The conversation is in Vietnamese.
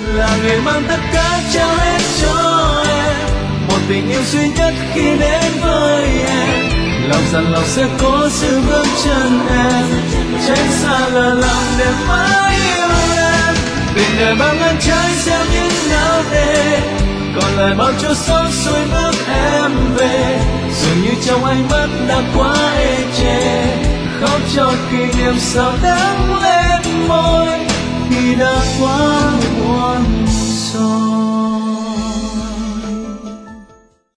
là người mang tất cả trao hết cho em, một tình yêu duy nhất khi đến với em. Lòng rằng lòng sẽ cố giữ bước chân em, tránh xa lỡ lòng để mãi yêu em. Tình đời bao ngăn trái gieo những não nề, còn lại bao chỗ xót xuôi bước em về. Dường như trong ánh mắt đã quá ê chề, khóc cho kỷ niệm sao đắng lên môi khi đã quá muộn rồi.